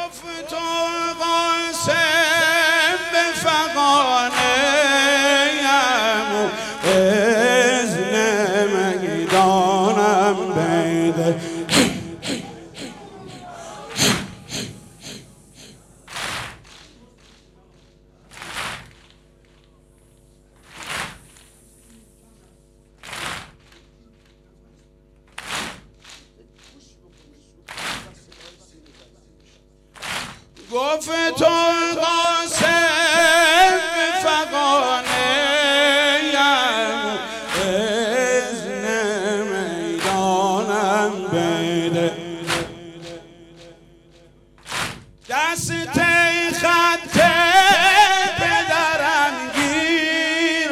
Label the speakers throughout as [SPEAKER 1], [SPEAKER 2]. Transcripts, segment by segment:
[SPEAKER 1] گفت و قاسم به فغانه ام اذن میدانم بیده گفت و قاسم به فغانه ام اذن میدانم بیده دست خط پدرم گیر و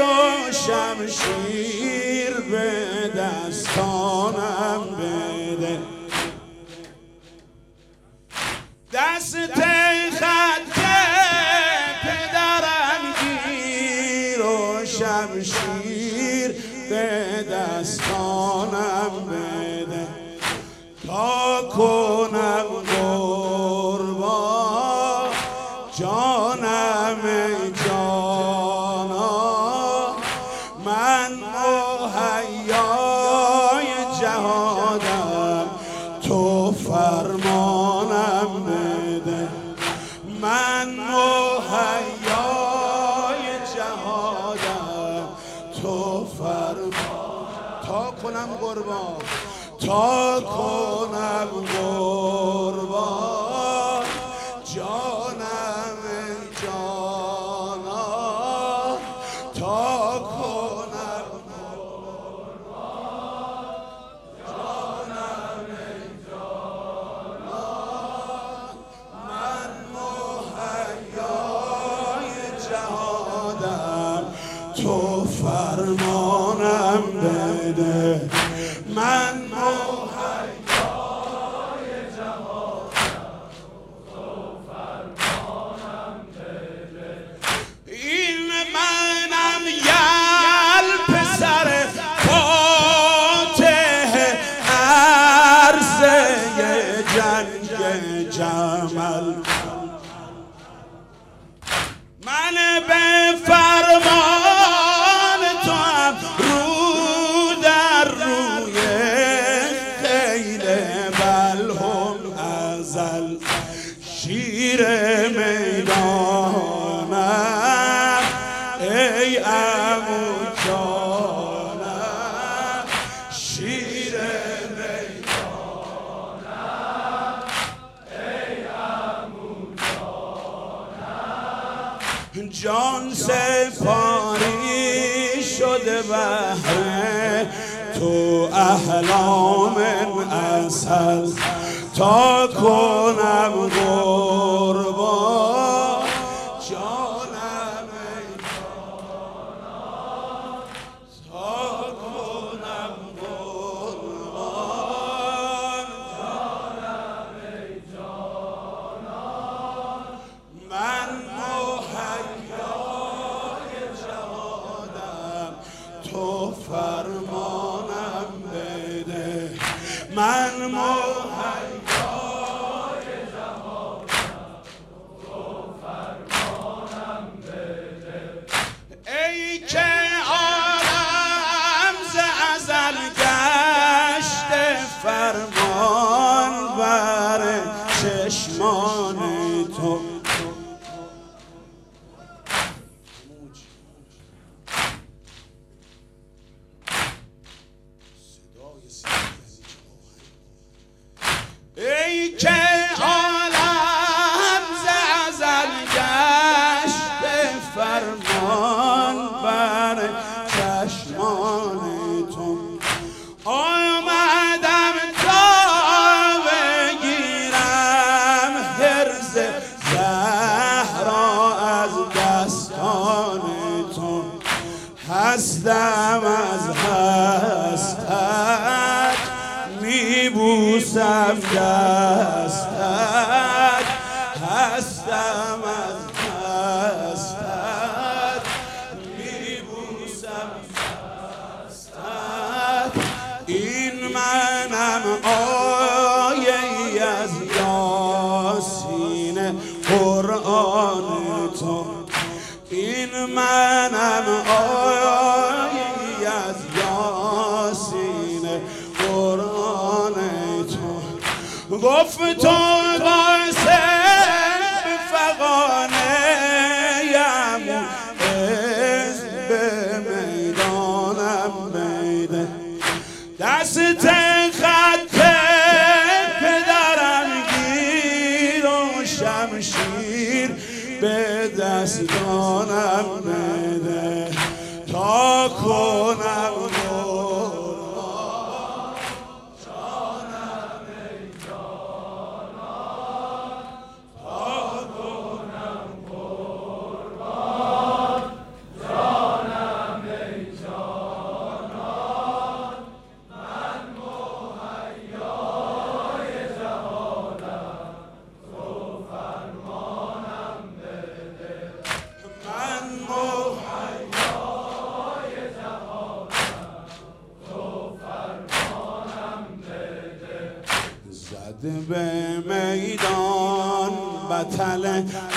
[SPEAKER 1] شمشیر به دستانم بده دست خط پدرم گیر و شمشیر به دستانم بده تا کنم قربان جانم جانا من مهیای جهادم تو فرمانم بده من مهیای جهادم تو فرمان تا کنم قربان تا کنم قربان جانم جانا تا کنم قربان جانم جانا من مهیای جهادم تو فرمانم بده من مهیای جهادم تو فرمانم بده این منم یل پسر فاتح عرصه جنگ جمل من به فرمان تو هم رو در روی خیل بلهم ازل شیر میدانم ای عمو جانم شیر میدانم ای عمو جانم جان سپاری شده بهر تو احلام اصل تا کنم قربان جانم جانا تا کنم قربان جانم جانا من مهیای جهادم تو فرمانم بده من مهیای جهادم تو فرمانم بده ای که عالم ز ازل گشته فرمان بر چشمان تو ای که عالم ز ازل گشته فرمان بر چشمان تو آمدم تا بگیرم حرز زهرا از دستان تو هستم از هستت میبوسم دستت هستم از هستت میبوسم دستت این منم آیه ای از یاسین گفت تو قاسم به فغانه یم از به میدانم میده دست خط پدرم گیر و شمشیر به دستانم میده تا کنم به میدان بطل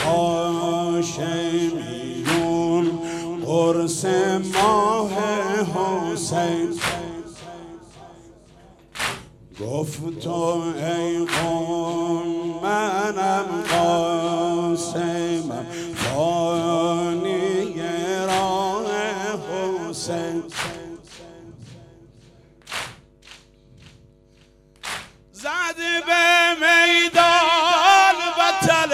[SPEAKER 1] هاشمیون قرص ماه حسین گفت تو ای قوم منم قاسمم فانی راه حسین زد به میدان بطل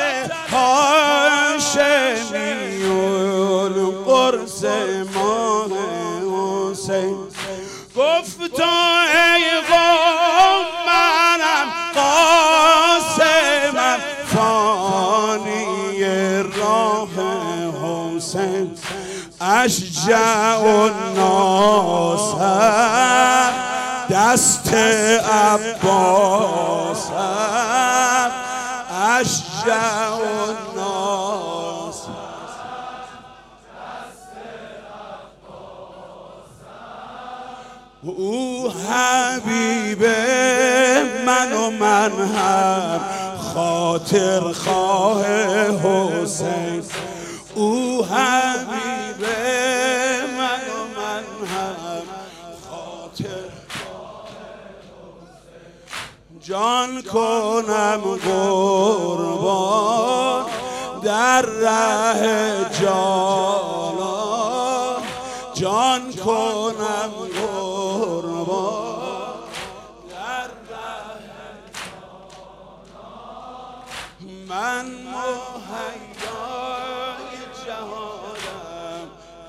[SPEAKER 1] هاشمیون قرص ماه حسین گفت تو ای قوم منم قاسمم فانی راه حسین اشجع الناس دست عباسم اشجع الناس او حبیب من و من هم خاطر خواه حسین او حبیب من و من هم خاطر جان کنم قربان در ره جانان جان کنم قربان در ره جانان من مهیای جهانم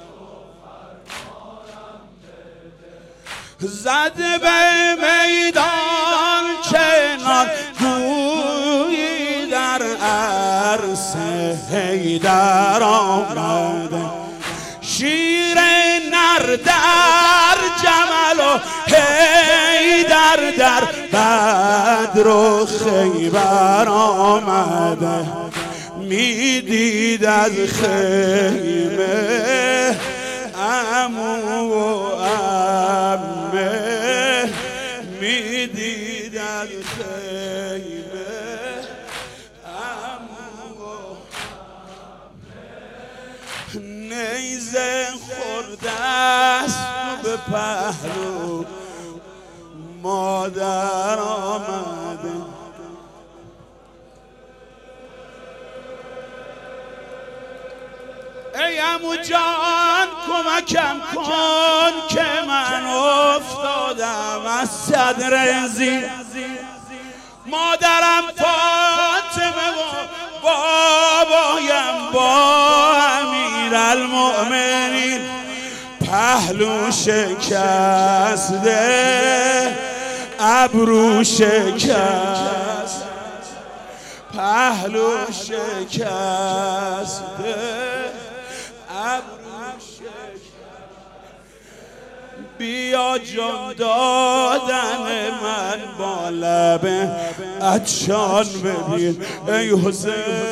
[SPEAKER 1] زد به میدان چنان گویی در عرصه حیدر آمده شیر نر در جمل و حیدر در بدر و خیبر آمده میدید از خیمه عمو و عمه میدید از خیمه عمو و عمه نیزه خورده است به پهلو مادر آمده ای عمو جان کمکم کن که من افتادم از صدر زیر مادرم فاطمه و بابایم با امیرالمؤمنین پهلو شکسته ابرو شکست پهلو شکسته بیا جان دادن من با لب عطشان ببین ای حسین